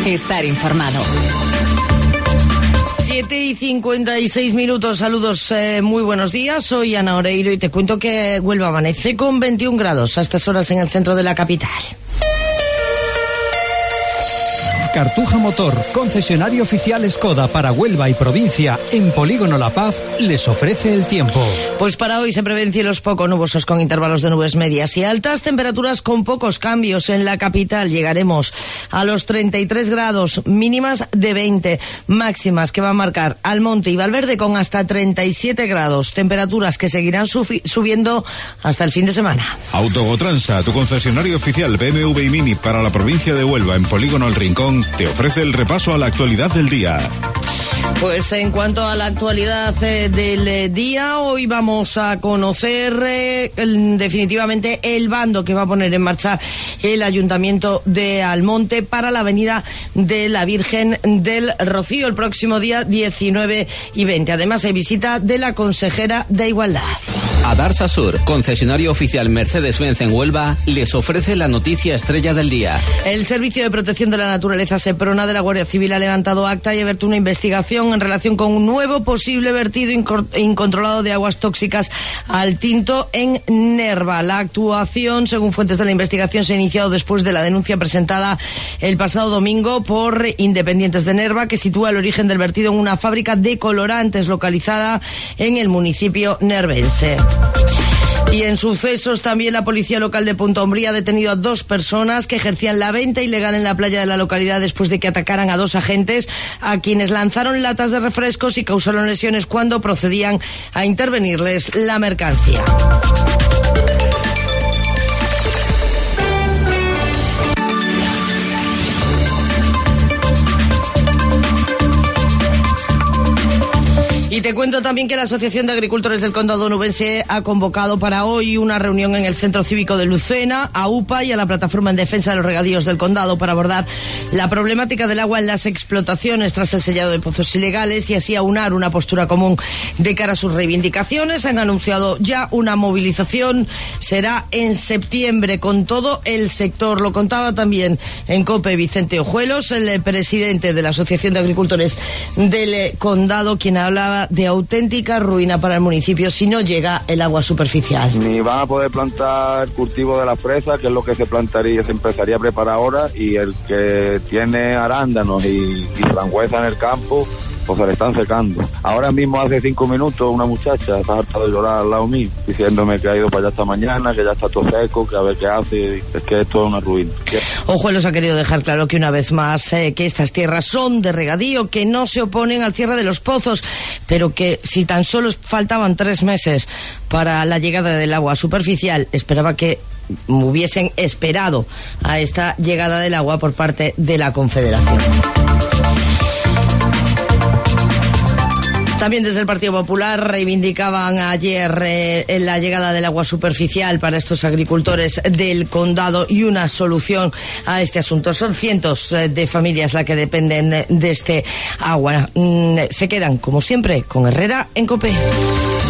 estar informado. 7:56. Saludos, muy buenos días. Soy Ana Oreiro y te cuento que Huelva amanece con 21 grados a estas horas en el centro de la capital. Cartuja Motor, concesionario oficial Skoda para Huelva y provincia en Polígono La Paz, les ofrece el tiempo. Pues para hoy se prevén cielos poco nubosos con intervalos de nubes medias y altas, temperaturas con pocos cambios en la capital. Llegaremos a los 33 grados, mínimas de 20, máximas que va a marcar Almonte y Valverde con hasta 37 grados, temperaturas que seguirán subiendo hasta el fin de semana. Autogotransa, tu concesionario oficial BMW y Mini para la provincia de Huelva en Polígono El Rincón, te ofrece el repaso a la actualidad del día. Pues en cuanto a la actualidad del día, hoy vamos a conocer definitivamente el bando que va a poner en marcha el Ayuntamiento de Almonte para la Avenida de la Virgen del Rocío el próximo día 19 y 20. Además hay visita de la consejera de Igualdad. Adarsa Sur, concesionario oficial Mercedes-Benz en Huelva, les ofrece la noticia estrella del día. El Servicio de Protección de la Naturaleza Seprona de la Guardia Civil ha levantado acta y ha abierto una investigación en relación con un nuevo posible vertido incontrolado de aguas tóxicas al Tinto en Nerva. La actuación, según fuentes de la investigación, se ha iniciado después de la denuncia presentada el pasado domingo por independientes de Nerva, que sitúa el origen del vertido en una fábrica de colorantes localizada en el municipio nervense. Y en sucesos también la policía local de Punta Umbría ha detenido a 2 personas que ejercían la venta ilegal en la playa de la localidad después de que atacaran a 2 agentes a quienes lanzaron latas de refrescos y causaron lesiones cuando procedían a intervenirles la mercancía. Y te cuento también que la Asociación de Agricultores del Condado Onubense ha convocado para hoy una reunión en el Centro Cívico de Lucena, a UPA y a la Plataforma en Defensa de los Regadíos del Condado para abordar la problemática del agua en las explotaciones tras el sellado de pozos ilegales y así aunar una postura común de cara a sus reivindicaciones. Han anunciado ya una movilización, será en septiembre con todo el sector. Lo contaba también en COPE Vicente Ojuelos, el presidente de la Asociación de Agricultores del Condado, quien hablaba de auténtica ruina para el municipio si no llega el agua superficial. Ni van a poder plantar cultivo de la fresa, que es lo que se empezaría a preparar ahora, y el que tiene arándanos y frangüesa en el campo, pues se le están secando. Ahora mismo hace 5 minutos una muchacha está harta de llorar al lado mío, diciéndome que ha ido para allá esta mañana, que ya está todo seco, que a ver qué hace. Es que esto es una ruina. Ojuelos ha querido dejar claro que una vez más que estas tierras son de regadío, que no se oponen al cierre de los pozos, pero que si tan solo faltaban 3 meses para la llegada del agua superficial, esperaba que hubiesen esperado a esta llegada del agua por parte de la Confederación. También desde el Partido Popular reivindicaban ayer la llegada del agua superficial para estos agricultores del condado y una solución a este asunto. Son cientos de familias las que dependen de este agua. Se quedan, como siempre, con Herrera en COPE.